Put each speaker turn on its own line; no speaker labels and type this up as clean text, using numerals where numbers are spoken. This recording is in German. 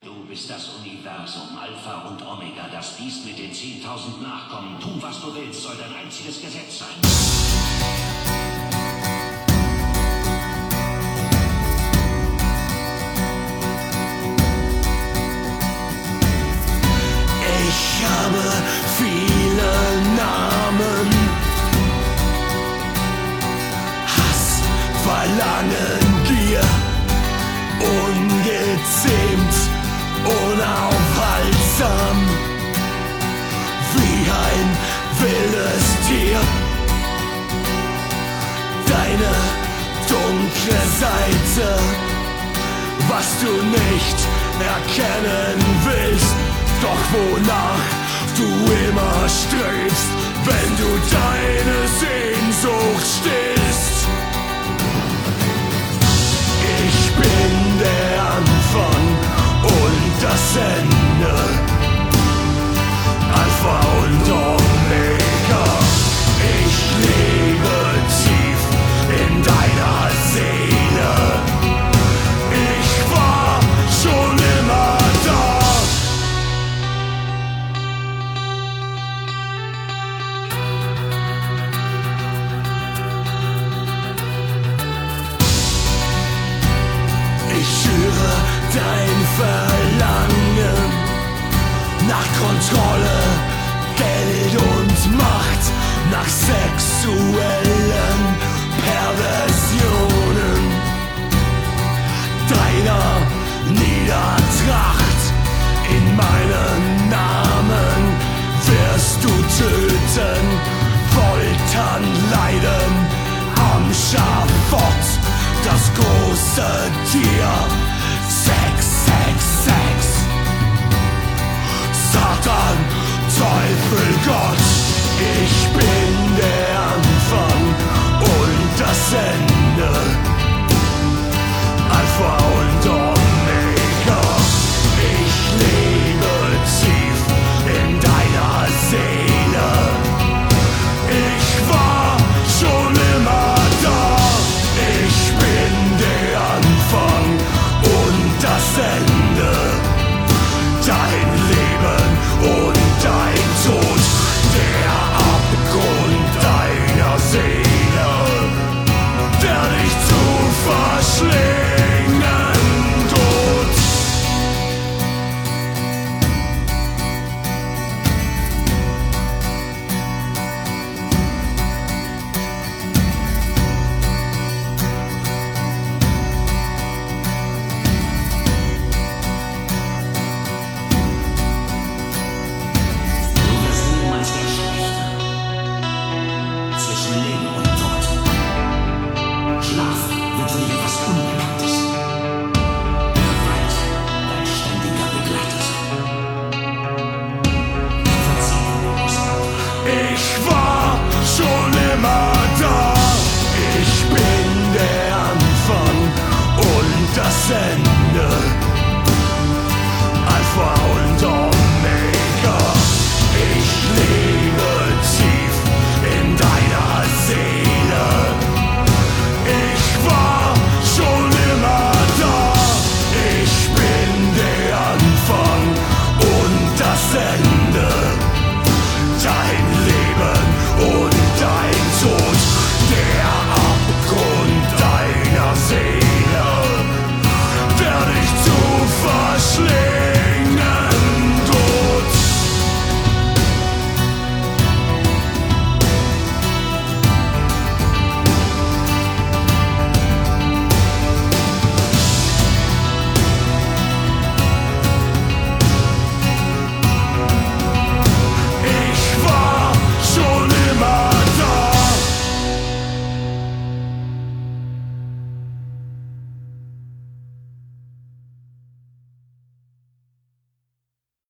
Du bist das Universum, Alpha und Omega, das Biest mit den 10.000 Nachkommen. Tu, was du willst, soll dein einziges Gesetz sein.
Ich habe viele Namen: Hass, Verlangen, Gier, ungezähmt, unaufhaltsam, wie ein wildes Tier. Deine dunkle Seite, was du nicht erkennen willst, doch wonach du immer strebst, wenn du deine Sehnsucht stillst. Ich bin der Anfang und das Ende, Alpha und Omega. Ich lebe tief in deiner Seele. Ich war schon immer da. Ich schüre dein Verlangen nach Kontrolle, Geld und Macht, nach sexuellen Perversionen, deiner Niedertracht. In meinem Namen wirst du töten, foltern, leiden am Schafott. Das große Tier, Sex, Sex, Sex. Satan, Teufel, Gott. Ich bin der Anfang und das Ende, Alpha und Omega. Ich lebe tief in deiner Seele. Ich war schon immer da. Ich bin der Anfang und das Ende, dein Leben und dein Tod, der Abgrund deiner Seele, der dich zu verschlingen droht. Ich war schon immer da. Ich bin der Anfang und das Ende.